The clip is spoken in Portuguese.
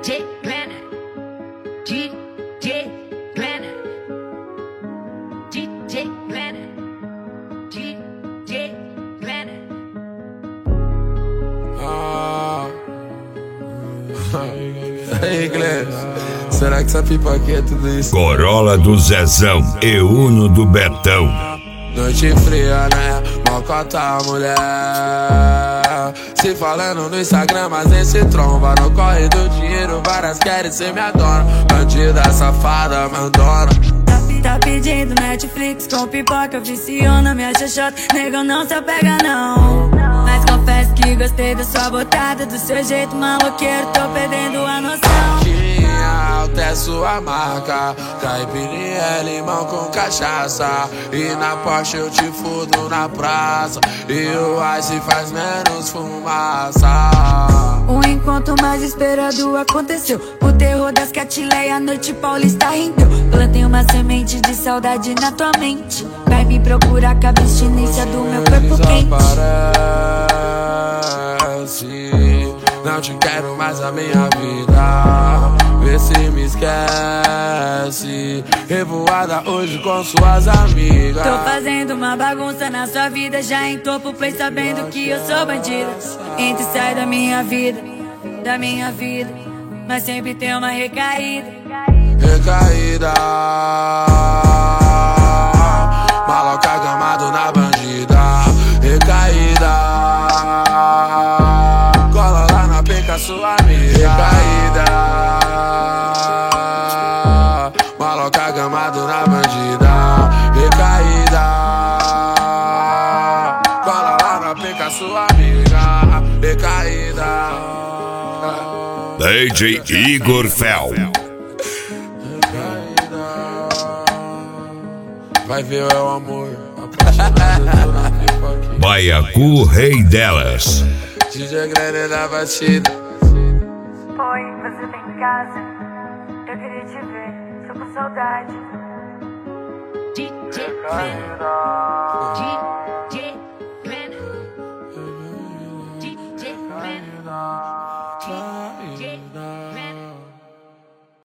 DJ Granite, DJ Granite, DJ Granite, DJ Granite. Aí, Glenn, será que essa pipa aqui é tudo isso? Corolla do Zezão e Uno do Betão. Noite fria, né? Mocota a mulher. Se falando no Instagram, mas nem se tromba. No corre do dinheiro, várias querem ser minha dona. Bandida, safada, mandona. Tá pedindo Netflix com pipoca, viciona minha xoxota. Nego, não se apega não. Mas confesso que gostei da sua botada, do seu jeito maloqueiro, tô perdendo a noção. Tinha alta é sua marca, caipirinha é limão com cachaça. E na Porsche eu te fudo na praça, e o ice faz menos fumaça. O encontro mais esperado aconteceu. O terror das catileias, a noite paulista rendeu. Plantei uma semente de saudade na tua mente. Vai me procurar com a abstinência do meu corpo quente. Não te quero mais na minha vida. Vê se me esquece. Revoada hoje com suas amigas. Tô fazendo uma bagunça na sua vida. Já em topo play sabendo que eu sou bandida. Entra e sai da minha vida, mas sempre tem uma recaída. Recaída, maloca gamado na bandida. Recaída, cola lá na penca sua amiga. Recaída, maloca gamado na bandida. Recaída, cola lá na penca sua amiga. Recaída, DJ Igor Fel. vai ver o amor, apaixonado na pipa aqui. Baiacu, rei delas. DJ Granny da batida. Oi, você tá em casa? Eu queria te ver, tô com saudade. DJ Granite,